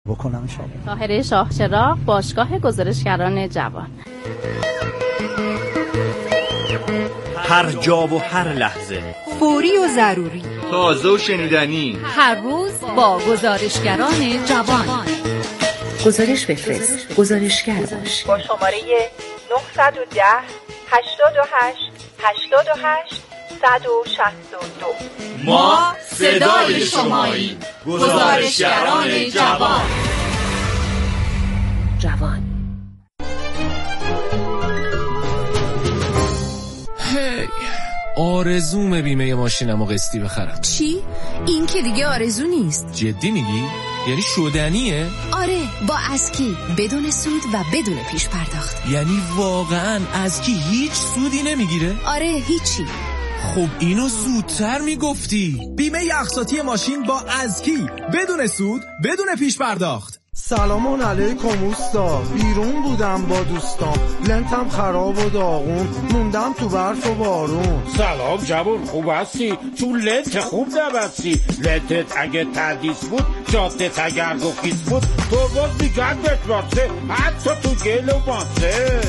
بکنم شما. طاهره شاهچراغ، باشگاه گزارشگران جوان. هر جا و هر لحظه، فوری و ضروری، تازه و شنیدنی، هر روز با گزارشگران جوان. گزارش بفرست، گزارشگر باش. با شماره 910 88 88 162. ما صدای شماییم. گزارشگران جوان. هی آرزومه بیمه ماشینمو قسطی بخرم. چی؟ این که دیگه آرزو نیست. جدی میگی؟ یعنی شدنیه؟ آره، با اسکی، بدون سود و بدون پیش پرداخت. یعنی واقعا اسکی هیچ سودی نمیگیره؟ آره، هیچی. خب اینو زودتر میگفتی. بیمه اقساطی ماشین با اسکی، بدون سود، بدون پیش پرداخت. سلام علیکم اوستا، بیرون بودم با دوستام، لنتم خراب و داغون، موندم تو برف و بارون. سلام جوون، خوب هستی؟ تو لنت خوب نبستی. لنتت اگه تردیس بود، جادت اگر گفیز بود، تو باز میگن بتراسه، حتی تو گل و ماسه.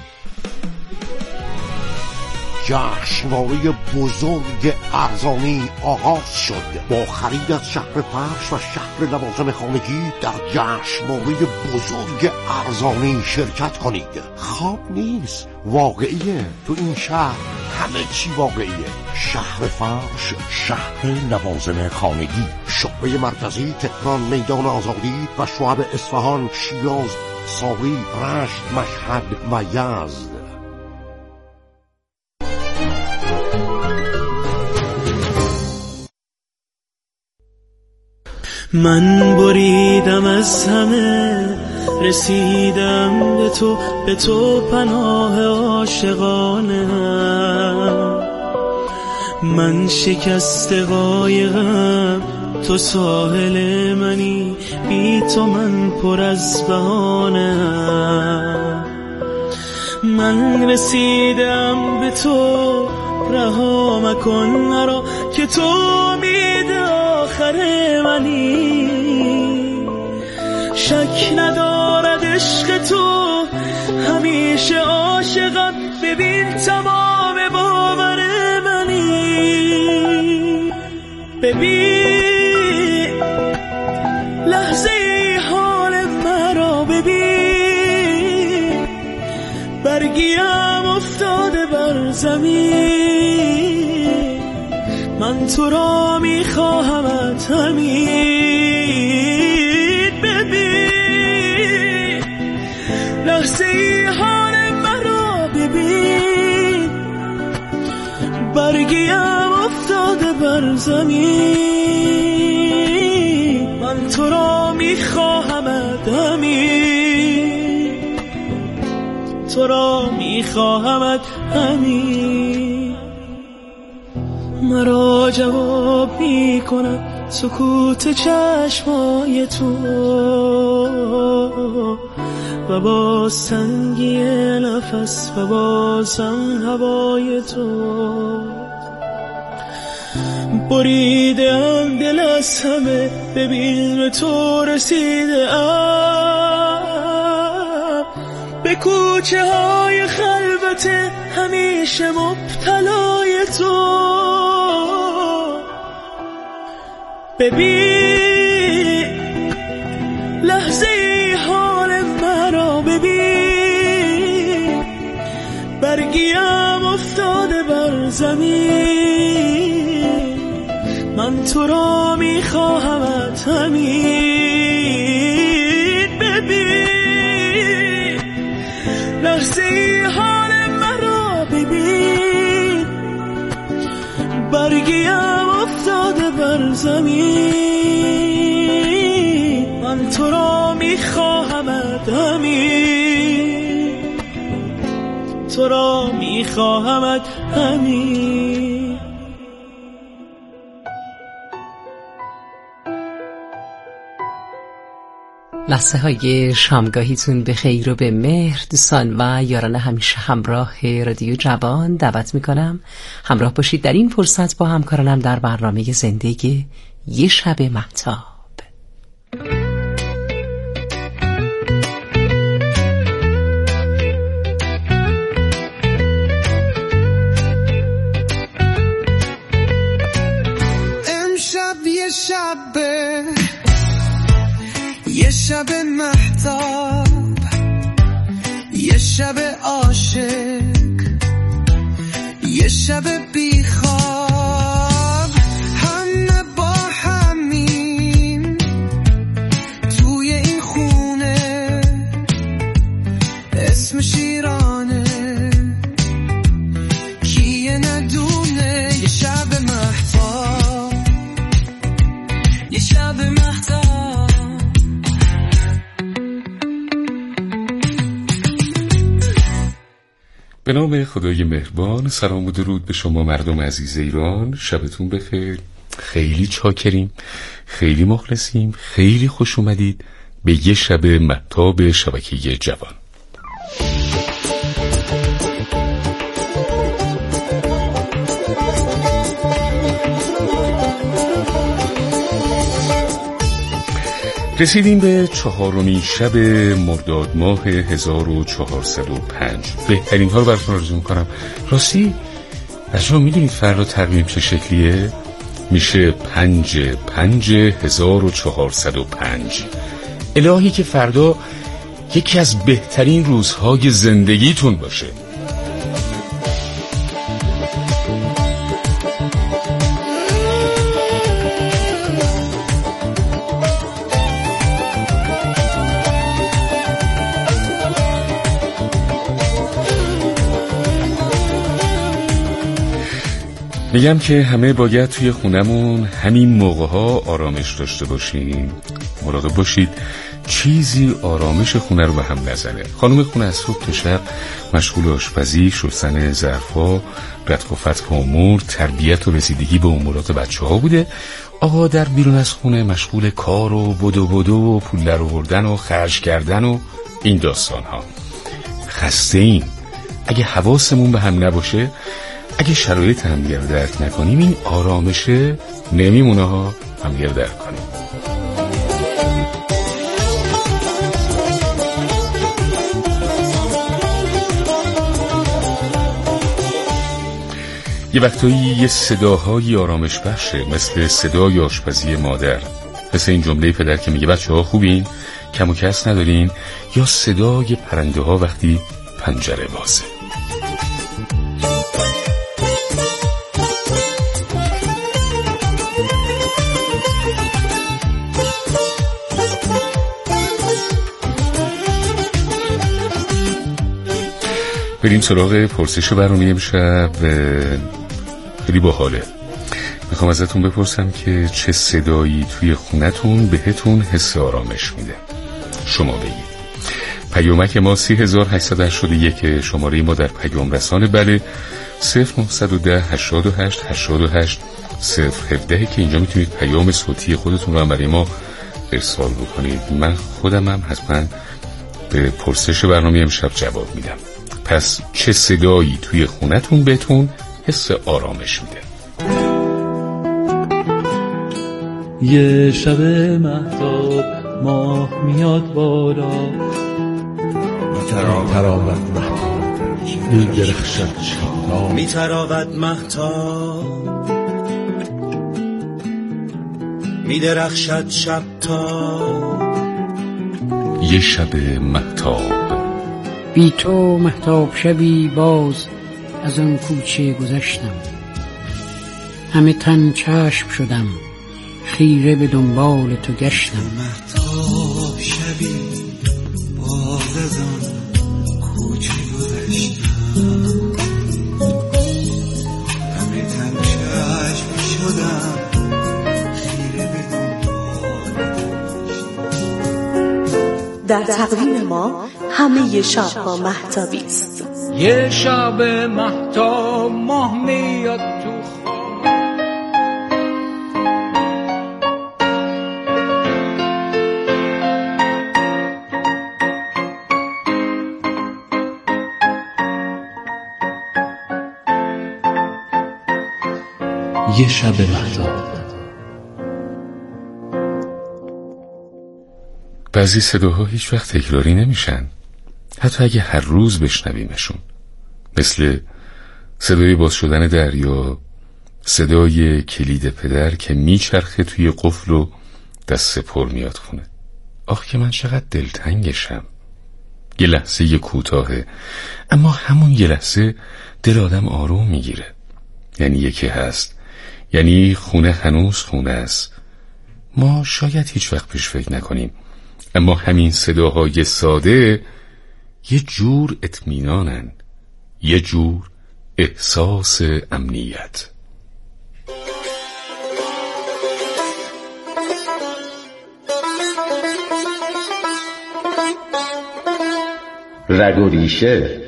جشنواره بزرگ ارزانی آغاز شد. با خرید از شهر فرش و شهر لوازم خانگی در جشنواره بزرگ ارزانی شرکت کنید. خواب نیست، واقعیه. تو این شهر همه چی واقعیه. شهر فرش، شهر لوازم خانگی، شعبه مرکزی تهران، میدان آزادی و شعب اصفهان، شیراز، ساری، رشت، مشهد و یزد. من بریدم از همه، رسیدم به تو پناه عاشقانه. من شکست قایقم، تو ساحل منی، بی تو من پر از بهانه. من رسیدم به تو، رها مکن مرا که تو امید آخر منی. شک ندارد عشق تو، همیشه عاشقم، ببین تمام باور منی. ببین لحظه حال مرا، ببین برگیم افتاده بر زمین. من تو را میخواهمت همین. ببین لحظه حال مرا، ببین برگیم افتاده بر زمین. من تو را میخواهمت همین، تو را میخواهمت همین. مرا جواب میکند سکوت چشمای تو و با سنگی نفس و بازم هوای تو. بریدم دل از همه، ببین به تو رسیده ام. به کوچه های خلوت همیشه مبتلای تو. ببین لحظه حال مرا، ببین برگیم افتاده بر زمین. من تو را میخواهمت همین. ببین لحظه حال مرا، ببین برگیم افتاده بر زمین. من تو را میخواهمت همین، تو را میخواهمت همین. لحظه های شامگاهیتون به خیر و به مهر دوستان و یاران همیشه همراه رادیو جوان دعوت میکنم همراه باشید در این فرصت با همکارانم در برنامه زندگی یه شب مهتاب. یه شب مهتاب، یه شب عاشق، یه شب بیخواب، همه با همین توی این خونه، اسم شیرانه کیه ندونه. یه شب مهتاب، یه شب مهتاب. به نام خدای مهربان. سلام و درود به شما مردم عزیز ایران. شبتون بخیر. خیلی چاکریم، خیلی مخلصیم، خیلی خوش اومدید به یه شب مهتاب شبکه جوان. رسیدیم به 4مین شب مرداد ماه 1405. بهترین ها رو براتون آرزو میکنم. راستی از شما میدونید فردا تقویم چه شکلیه؟ میشه 5/5/1405. الهی که فردا یکی از بهترین روزهای زندگیتون باشه. میگم که همه باید توی خونمون همین موقع‌ها آرامش داشته باشیم. مراقب باشید چیزی آرامش خونه رو به هم نزنه. خانم خونه از صبح تا شب مشغول آشپزی، شستن ظرفا، رتق و فتق امور، تربیت و رسیدگی به امورات بچه‌ها بوده. آقا در بیرون از خونه مشغول کار و بدو و پول در آوردن و خرج کردن و این داستان‌ها. خسته ایم. اگه حواسمون به هم نباشه، اگه شرایط همدیگر رو درک نکنیم، این آرامشه نمیمونه ها همدیگر رو درک کنیم. یه وقتایی یه صداهای آرامش بخشه، مثل صدای آشپزی مادر، مثل این جمله پدر که میگه بچه ها خوبین؟ کم و کس ندارین؟ یا صدای پرنده ها وقتی پنجره بازه. بریم سراغ پرسش برنامه امشب. خیلی باحاله. میخوام ازتون بپرسم که چه صدایی توی خونتون بهتون حس آرامش میده. شما بگید. پیامک ما 3881 شماره ما در پیام رسانه بله 0910 88 88 017 که اینجا میتونید پیام صوتی خودتون رو برای ما ارسال بکنید. من خودمم حتما به پرسش برنامه امشب جواب میدم. پس چه صدایی توی خونتون بهتون حس آرامش میده؟ یه شب مهتاب ماه میاد بالا، میتراود مهتاب میدرخشد شب، میتراود مهتاب میدرخشد شب تا. یه شب مهتاب. بی تو مهتاب شبی باز از آن کوچه گذشتم، همه تن چشم شدم خیره به دنبال تو گشتم. مهتاب شبی باز از آن کوچه گذشتم، همه تن چشم شدم خیره به دنبال تو. در تقویم ما همه شب‌ها مهتابی است. یه شب مهتاب ماه میاد تو خواب، یه شب مهتاب. بعضی صداها هیچ وقت تکراری نمیشن، حتی اگه هر روز بشنویمشون، مثل صدای باز شدن دریا، صدای کلید پدر که میچرخه توی قفل و دست پر میاد خونه، آخ که من چقدر دلتنگشم. یه لحظه کوتاهه، اما همون یه لحظه دل آدم آروم میگیره. یعنی یکی هست، یعنی خونه هنوز خونه است. ما شاید هیچ وقت پیش فکر نکنیم، اما همین صداهای ساده یه جور اطمینانن، یه جور احساس امنیت. رگ و ریشه.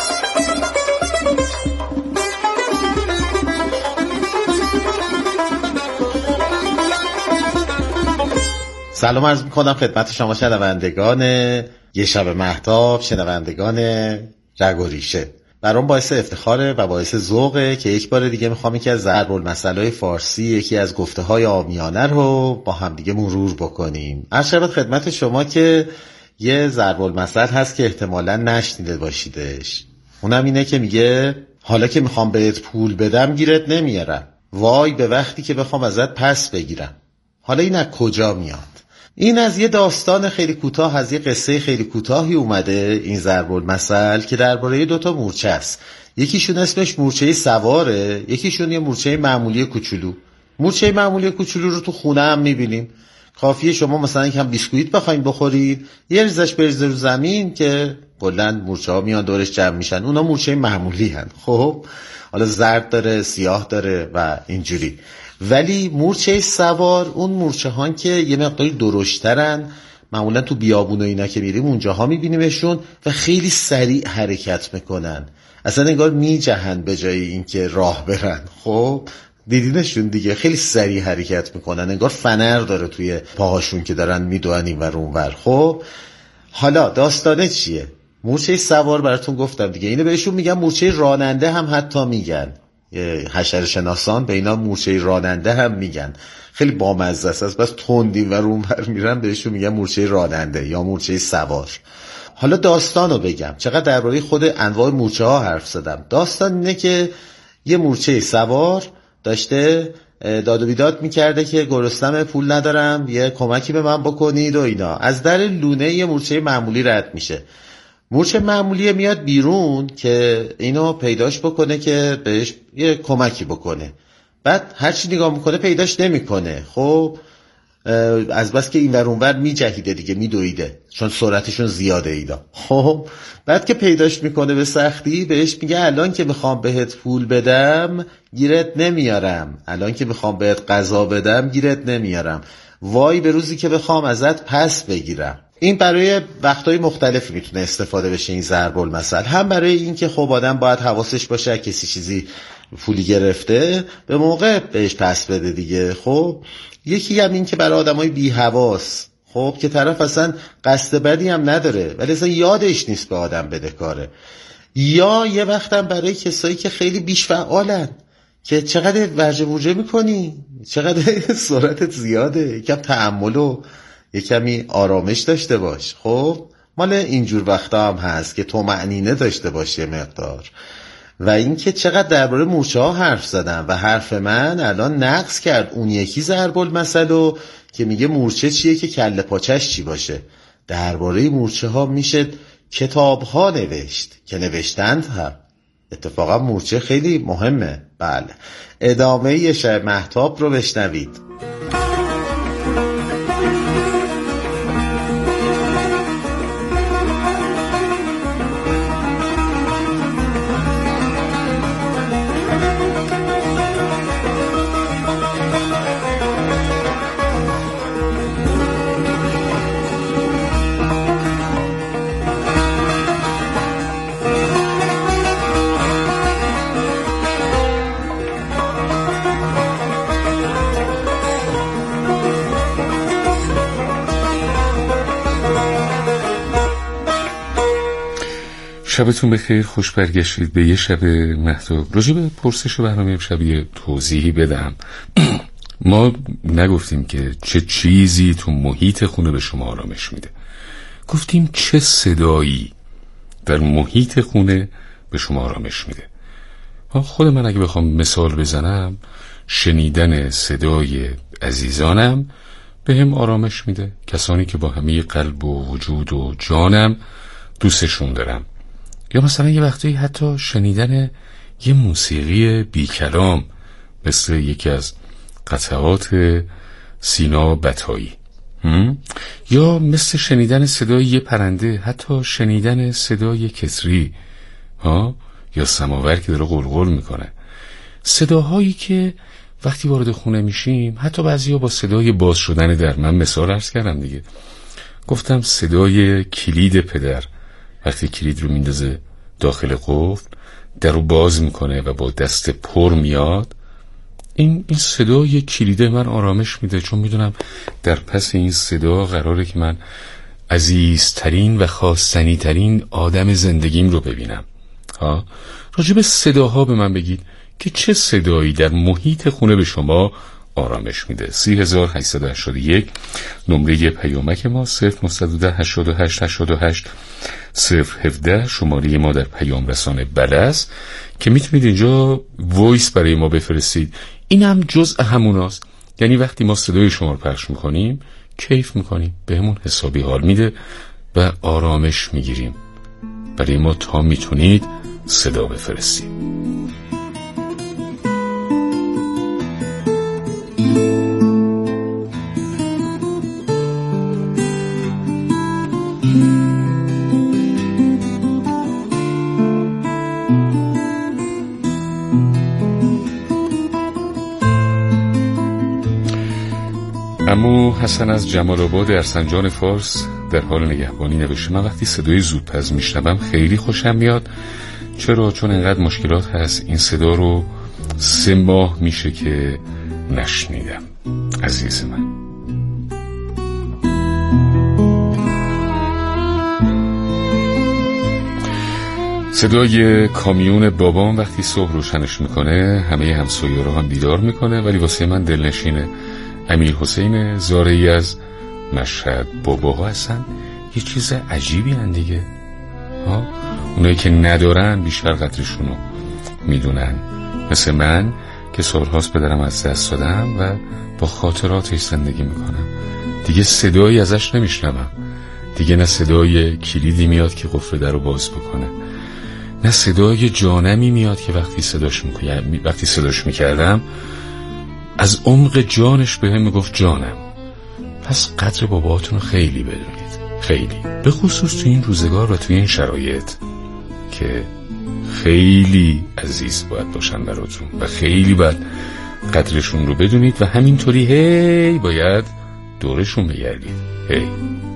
سلام عرض میکنم خدمت شما شنوندگان یه شب مهتاب، شنوندگان رگ و ریشه. برام باعث افتخاره و باعث ذوقه که یک بار دیگه میخوام یکی از ضرب‌المثل‌های فارسی، یکی از گفته‌های عامیانه رو با هم دیگه مرور بکنیم. عرض شود خدمت شما که یه ضرب‌المثل هست که احتمالاً نشنیده باشیدش. اونم اینه که میگه حالا که میخوام بهت پول بدم گیرت نمیارم، وای به وقتی که بخوام ازت پس بگیرم. حالا این از کجا میاد؟ این از یه داستان خیلی کوتاه، از یه قصه خیلی کوتاهی اومده این ضرب‌المثل که درباره دوتا مورچه است. یکیشون اسمش مورچه سواره، یکیشون یه مورچه معمولی کوچولو. مورچه معمولی کوچولو رو تو خونه هم میبینیم. کافیه شما مثلا یکم بیسکویت بخواید بخورید، یه ریزش بریزه رو زمین که بلند مورچه ها میان دورش جمع میشن. اونا مورچه معمولی هن. خب حالا زرد داره، سیاه داره و اینجوری. ولی مورچه سوار اون مورچه هان که یه مقداری درشترن، معمولا تو بیابون و اینا که میریم اونجاها میبینیمشون و خیلی سریع حرکت میکنن، اصلا انگار میجهن به جای اینکه راه برن. خب دیدینشون دیگه، خیلی سریع حرکت میکنن، انگار فنر داره توی پاهاشون که دارن میدوئن این ور اون ور. خب حالا داستانه چیه؟ مورچه سوار براتون گفتم دیگه، اینو بهشون میگن مورچه راننده هم حتی میگن. حشره شناسان به اینا مورچه راننده هم میگن. خیلی بامزه است، بس تندی و اونور میرن بهشون میگن مورچه راننده یا مورچه سوار. حالا داستانو بگم، چقدر درباره خود انواع مورچه ها حرف زدم. داستان اینه که یه مورچه سوار داشته داد و بیداد میکرده که گرسنم، پول ندارم، یه کمکی به من بکنید و اینا. از در لونه یه مورچه معمولی رد میشه. مورچه معمولی میاد بیرون که اینو پیداش بکنه که بهش یه کمکی بکنه. بعد هرچی نگاه میکنه پیداش نمیکنه. خب از بس که این ور اون ور میجهیده دیگه، میدویده، چون سرعتشون زیاده اینا. خب بعد که پیداش میکنه به سختی، بهش میگه الان که میخوام بهت پول بدم گیرت نمیارم، الان که میخوام بهت غذا بدم گیرت نمیارم، وای به روزی که بخوام ازت پس بگیرم. این برای وقتای مختلفی میتونه استفاده بشه این ضرب‌المثل. هم برای این که خب آدم باید حواسش باشه کسی چیزی پولی گرفته به موقع بهش پس بده دیگه. خب یکی هم این که برای آدمای بی حواس، خب که طرف اصلا قصد بدی هم نداره ولی اصلا یادش نیست به آدم بده کاره. یا یه وقت هم برای کسایی که خیلی بیش فعالن که چقدر ورجه ورجه میکنی، چقدر سرعتت زیاده، یکم تأمل و یکمی آرامش داشته باش. خب مال اینجور وقتا هم هست که طمأنینه داشته باش یه مقدار. و اینکه چقدر درباره مورچه ها حرف زدم و حرف من الان نقص کرد اون یکی ضرب‌المثل رو که میگه مورچه چیه که کله پاچش چی باشه. درباره مورچه ها میشه کتاب ها نوشت که نوشتند هم. اتفاقا مورچه خیلی مهمه. بله، ادامه یه شب مهتاب رو بشنوید. شبتون بخیر، خوش برگشتید به یه شب مهتاب. راجع به پرسش برنامه امشب یه توضیحی بدم. ما نگفتیم که چه چیزی تو محیط خونه به شما آرامش میده، گفتیم چه صدایی در محیط خونه به شما آرامش میده. خود من اگه بخوام مثال بزنم، شنیدن صدای عزیزانم به هم آرامش میده. کسانی که با همه قلب و وجود و جانم دوستشون دارم. یا مثلا یه وقتی حتی شنیدن یه موسیقی بی کلام مثل یکی از قطعات سینا بطایی، یا مثل شنیدن صدای یه پرنده، حتی شنیدن صدای کتری یا سماور که داره غلغل میکنه. صداهایی که وقتی وارد خونه میشیم، حتی بعضی‌ها با صدای باز شدن در، من مثال عرض کردم دیگه، گفتم صدای کلید پدر وقتی کلید رو میندازه داخل قفل، در رو باز میکنه و با دست پر میاد، این صدای کلیده من آرامش میده، چون میدونم در پس این صدا قراره که من عزیزترین و خواستنی ترین آدم زندگیم رو ببینم. راجب صداها به من بگید که چه صدایی در محیط خونه به شما آرامش میده. 3881 نمره پیامک ما، 0 شماره ما در پیام رسانه بلس که میتونید اینجا وایس برای ما بفرستید. این هم جزء هموناست، یعنی وقتی ما صدای شما رو پخش میکنیم کیف میکنیم، بهمون حسابی حال میده و آرامش میگیریم. برای ما تا میتونید صدا بفرستید. عمو حسن از جمال آباد ارسنجان فارس در حال نگهبانی نوشته: من وقتی صدای زودپز میشنوم خیلی خوشم میاد. چرا؟ چون انقدر مشکلات هست، این صدا رو 3 ماه میشه که نشنیدم. عزیز من، صدای کامیون بابام وقتی صبح روشنش میکنه همه همسایه‌ها رو هم بیدار میکنه، ولی واسه من دلنشینه. امیر حسین زارعی از مشهد: باباها هستن یه چیز عجیبی هن دیگه، اونایی که ندارن بیشتر قدرشونو میدونن، مثل من که سالهاست پدرم از دست دادم و با خاطراتش زندگی میکنم. دیگه صدایی ازش نمیشنوم دیگه، نه صدای کلیدی میاد که قفل در رو باز بکنه، نه صدای جانمی میاد که وقتی صداش میکردم از عمق جانش به هم میگفت جانم. پس قدر باباتون رو خیلی بدونید، خیلی، به خصوص تو این روزگار و تو این شرایط که خیلی عزیز باید باشن براتون و خیلی باید قدرشون رو بدونید و همینطوری هی باید دورشون بگردید. هی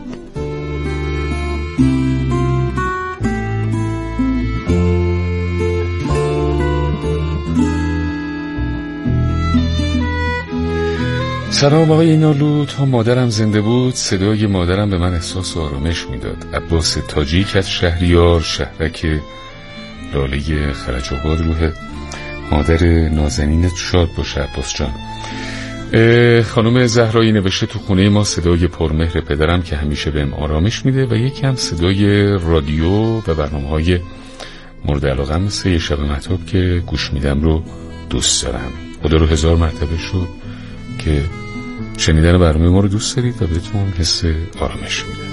سلام آقای نالو، تا مادرم زنده بود صدای مادرم به من احساس آرامش میداد. عباس تاجیک از شهریار شهرک لاله خرج آباد. روح مادر نازنینت شاد باشه عباس جان. خانم زهرایی نوشته: تو خونه ما صدای پرمهر پدرم که همیشه بهم آرامش میده و یکم صدای رادیو و برنامه‌های مورد علاقه مثل یه شب مهتاب که گوش میدم رو دوست دارم. خدا رو 1000 مرتبه شد که شنیدن برنامه ما رو دوست دارید و بهتون حس آرامش میده.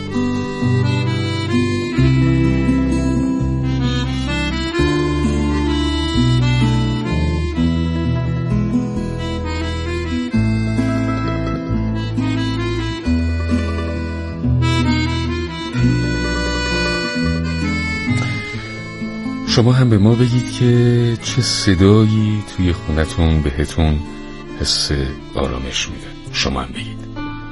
شما هم به ما بگید که چه صدایی توی خونتون بهتون حس آرامش میده. شما هم بگید.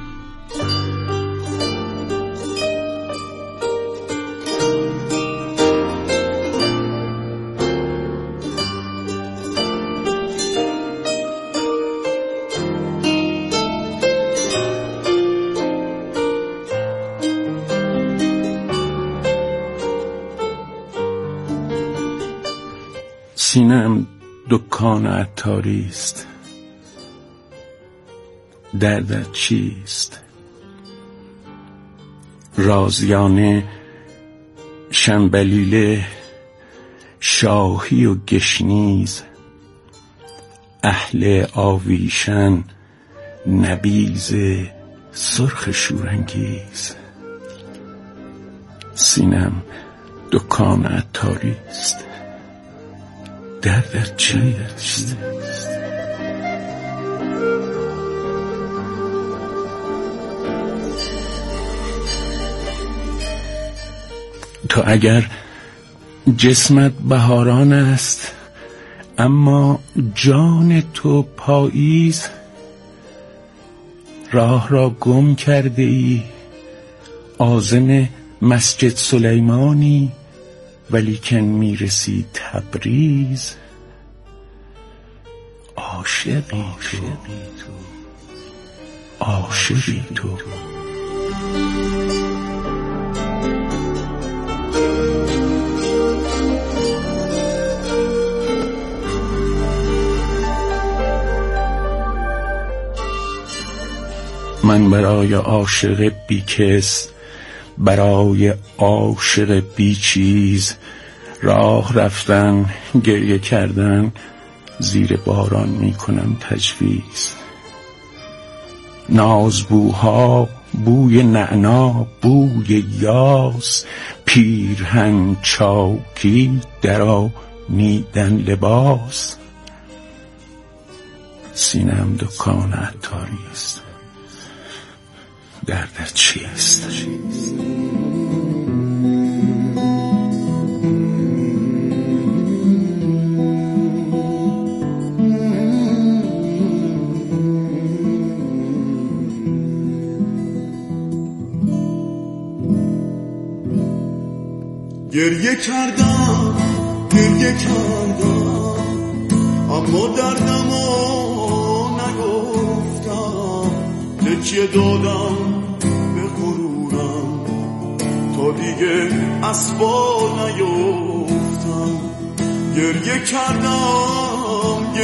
سینم دکان عطاری است، دردت چیست؟ رازیانه، شنبلیله، شاهی و گشنیز، اهل آویشن، نبیز، سرخ شورانگیز. سینم دکان عطاری است، دردت چیست؟ تو اگر جسمت بهاران است اما جان تو پاییز، راه را گم کرده ای عازم مسجد سلیمانی ولیکن میرسی تبریز. عاشقی تو من برای عاشق بیکس، برای عاشق بی چیز، راه رفتن گریه کردن، زیر باران میکنم تجویز. نازبوها بوی نعنا بوی یاس، پیرهن چاکی درآمیدن لباس. سینم دکان عطاری است، دردت چیست؟ گریه کردم اما دردمو نگفتم، تکیه دادم به غرورم تا دیگه اسبا نیفتم. گریه کردم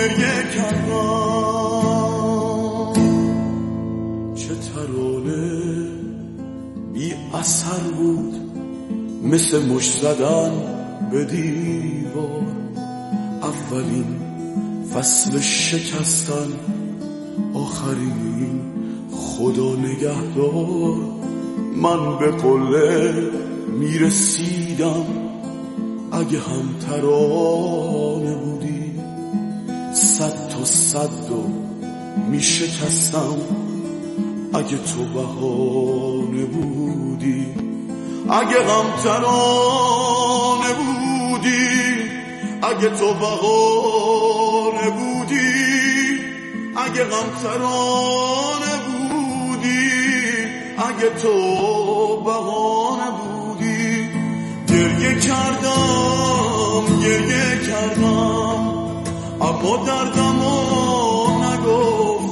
چه ترانه بی اثر بود، مثل مشت زدن به دیوار. اولین فصل شکستن، آخرین خدا نگهدار. من به قله میرسیدم اگه هم ترانه بودی، صد تا صد و میشکستم اگه تو بهانه بودی. اگه غم ترانه بودی، اگه تو بهانه بودی، اگه غم ترانه بودی، اگه تو بهانه بودی. گریه کردم اما دردمو نگفتم.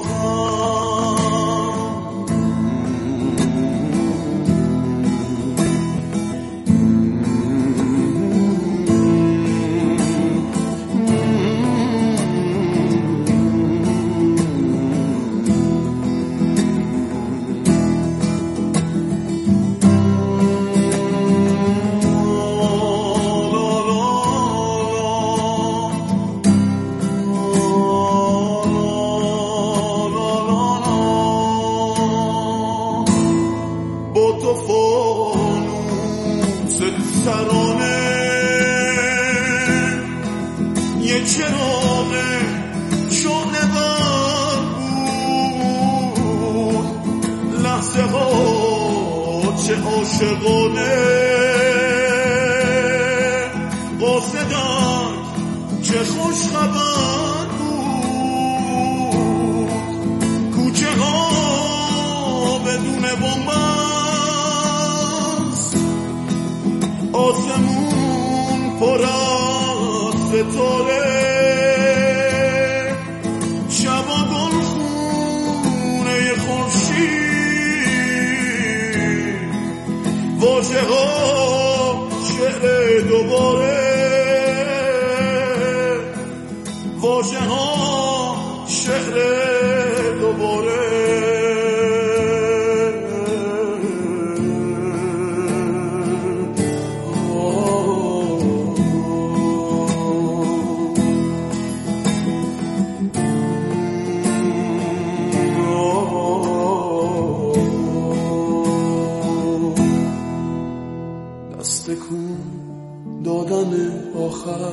یه چراغ شعله ور بود، لحظه ها چه عاشقانه، قاصدک چه خوش خبر بود. کوچه ها بدون بنبست، آسمون پر از ستاره، شبا گلخونه خورشید، واژه ها شعر دوباره، واژه ها شعر دوباره. سکون دادن آخر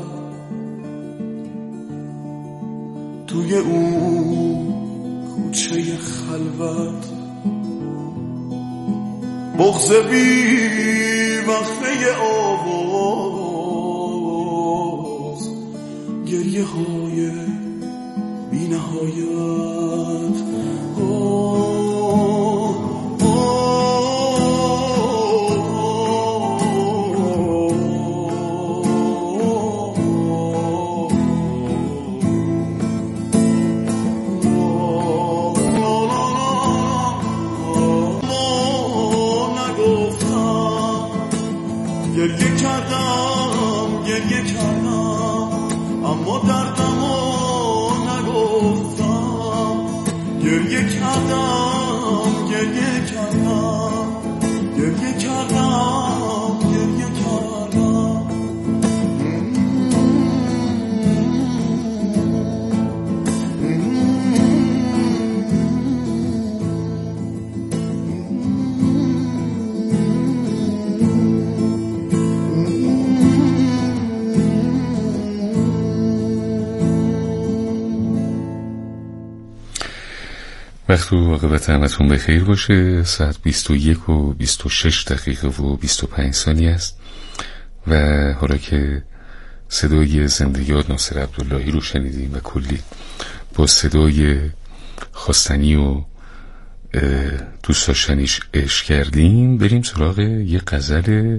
توی اون کوچه خلوت بغض بی وقفه آواز گریه های بی نهایت گریه کردم اما دردمو نگفتم گریه کردم گریه کردم گریه کردم گریه کردم وقت و عاقبت همتون بخیر باشه. ساعت 21 و 26 دقیقه و 25 ثانیه است و حالا که صدای زنده یاد ناصر عبداللهی رو شنیدیم و کلی با صدای خواستنی و دوست داشتنیش عشق کردیم، بریم سراغ یه غزل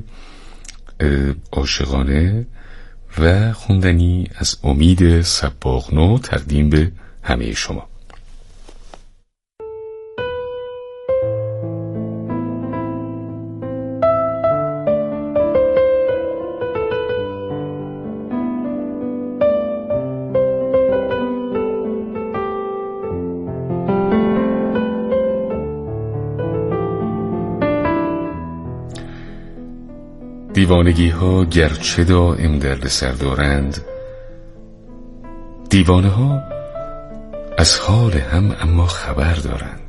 عاشقانه و خوندنی از امید صباغنو تقدیم به همه شما. دیوانگی ها گرچه دائم درد سر دارند، دیوانه ها از حال هم اما خبر دارند.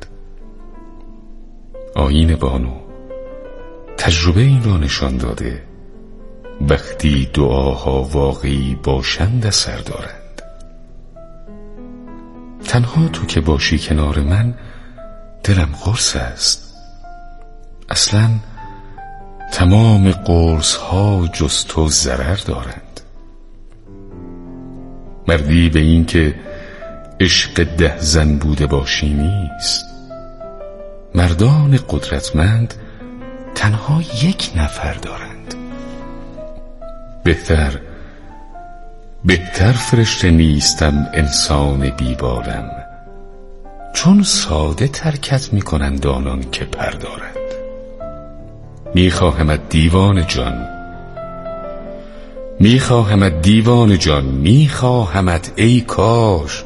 آیین بانو تجربه این را نشان داده، وقتی دعاها واقعی باشند اثر دارند. تنها تو که باشی کنار من دلم قرص است، اصلاً تمام قرص ها جز تو ضرر دارند. مردی به این که عشق 10 زن بوده باشی نیست، مردان قدرتمند تنها 1 نفر دارند. بهتر فرشته نیستم انسان بیبالم، چون ساده ترکت میکنند آنان که پر دارند. میخواهمت دیوان جان، میخواهمت دیوان جان، میخواهمت ای کاش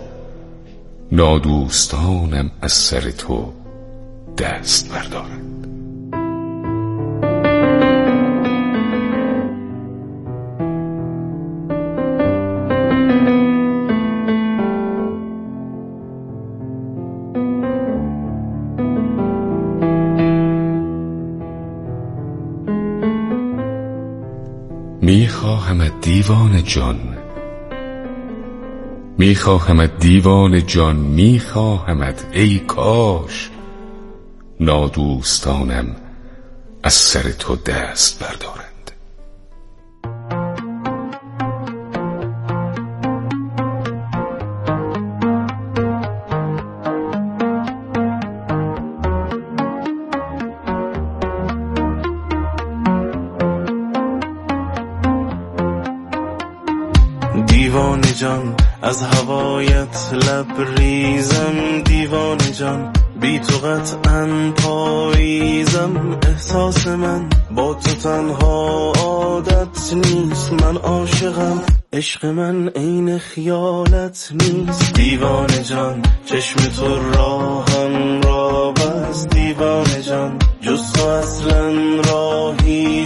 نادوستانم از سر تو دست بردارند. میخواهمت دیوان جان، میخواهمت دیوان جان، میخواهمت ای کاش نادوستانم از سر تو دست بردارند. دیوانه جان از هوایت لبریزم، دیوانه جان بی تو قطعاً پاییزم. احساس من با تو تنها عادت نیست، من عاشقم عشق من عین خیالت نیست. دیوانه جان چشم تو راهم را بست، دیوانه جان جز تو اصلاً راهی